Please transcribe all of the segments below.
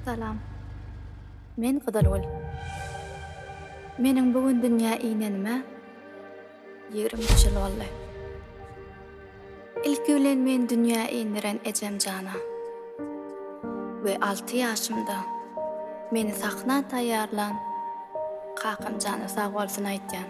Salam. Men Gydalgul. Meniň bugün dünýä iýnenime 23 ýyl boldy. Ilki bilen men dünýä iýniren ejem jana. We 6 ýaşymda meni sahna taýýarlan kakam jana sag bolsun aýtýan.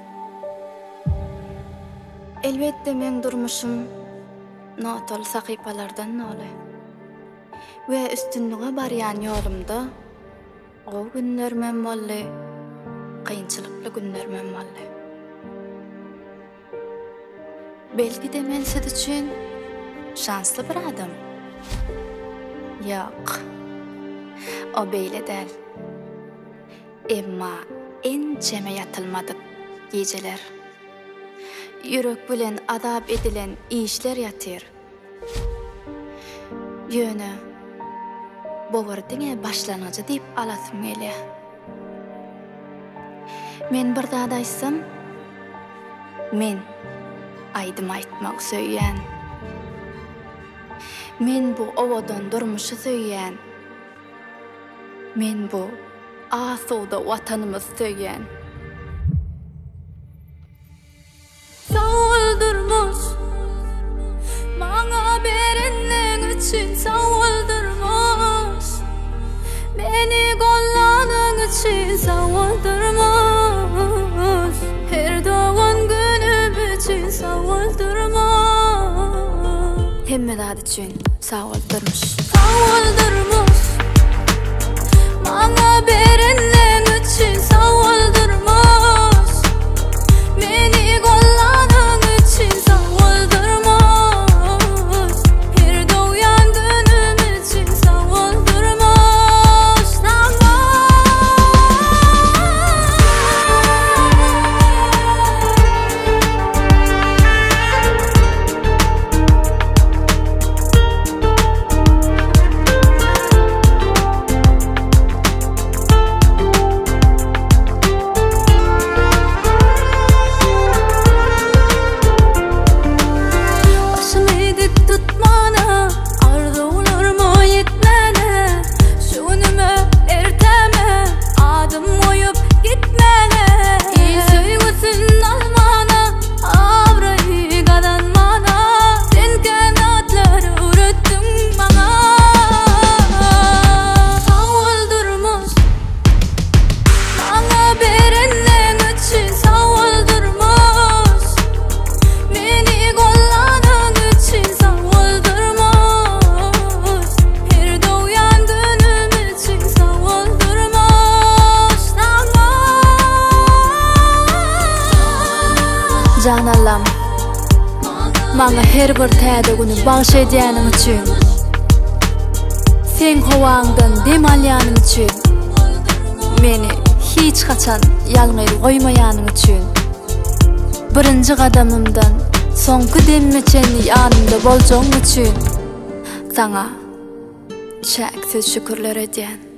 Elbetde men durmuşum notol sakypalardan noly. We üstünlüge barýan ýolumda o günler men boldy, kynçylykly günler men boldy. Belki de men siz üçin şansly bir adam. Ýok. O beýle däl. Emma ençeme ýatylmadyk geceler. Yürek bilen adap edilen işler ýatyr. Ýöne bowardyňa başlanajy diýip alasym gelýär. Men bir zat aýtsam, men aýdym aýtmak söýýän. Men bu owadan durmuşy söýýän. Men bu asuda watanymyzy söýýän. Sawuldurmuş maňa berenleň üçin sawuldurmuş, meni gollanyň üçin sawuldurmuş, her dogan günüm üçin sawuldurmuş, Hemme zat üçin sawuldurmuş. Sawuldurmuş maňa berenleň üçin sawuldurmuş, meni gollanyň üçin sawuldurmuş, her dogan günüm üçin sawuldurmuş. Janalam, maňa her bir täze güni bagşaýdyanyň üçin, sen howaňdan dem alýanyň üçin, meni hiç kaçan ýalňyr goýmaýanyň üçin, birinji gadamymdan soňky demmeçen ýanymda boljagyň üçin, saňa şäksiz şükürler edýän.